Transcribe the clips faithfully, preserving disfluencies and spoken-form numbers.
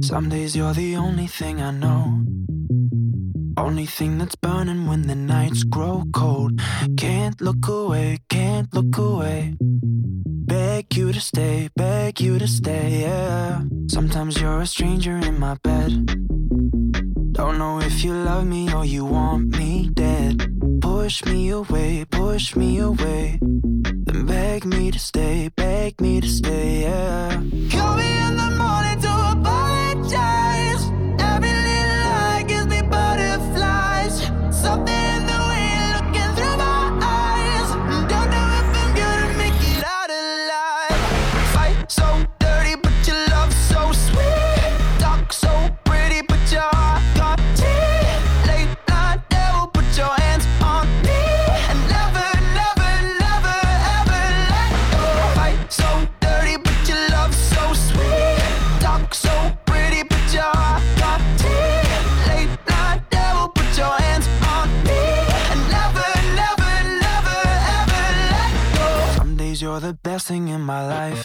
Some days you're the only thing I know, only thing that's burning when the nights grow cold. Can't look away, can't look away. Beg you to stay, beg you to stay, yeah. Sometimes you're a stranger in my bed. Don't know if you love me or you want me dead. Push me away, push me away. Then beg me to stay, beg me to stay, yeah. Call me in the morning to apologize. Every little lie gives me butterflies. Something in the way you're looking through my eyes. Don't know if I'm gonna make it out alive. Fight so dirty, but your love so sweet. Talk so pretty, but your heart got teeth. Late night devil, put your hands on me. And never, never, never, ever let go. Fight so dirty, but your love so sweet. Talk so pretty, but your heart got teeth. Late night devil, put your hands on me. And never, never, never, ever let go. Some days you're the best thing in my life.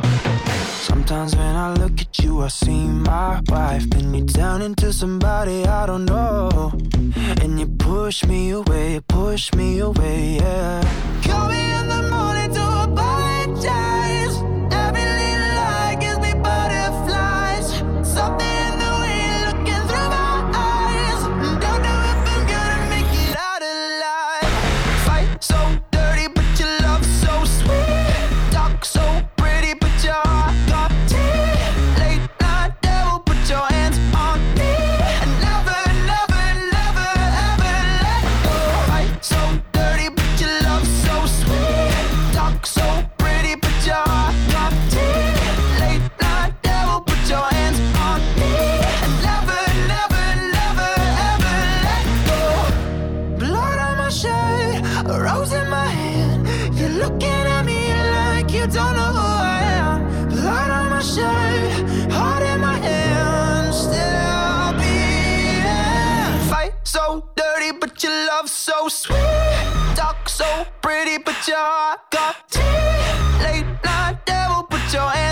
Sometimes when I look at you, I see my wife. Then you turn into somebody I don't know, and you push me away, push me away, yeah. Call me in the morning to apologize. Every little lie gives me butterflies. Something in the way you're looking through my eyes. Don't know if I'm gonna make it out alive. Fight so dirty, but your love so sweet. Talk so pretty, but your heart got teeth. Late night devil, put your hands on me. And never, never, never, ever let go. Fight so dirty, but your love so sweet. Talk so pretty, but your heart got teeth. Late night devil, put your hands on me. And never, never, never, ever let go. Blood on my shirt, a rose in my hand. You're looking at me like you don't know who I am. Blood on my shirt, heart in my hand. Still beating. Fight so dirty, but your love so sweet. Talk so pretty, but your heart got teeth. Late night devil, put your hand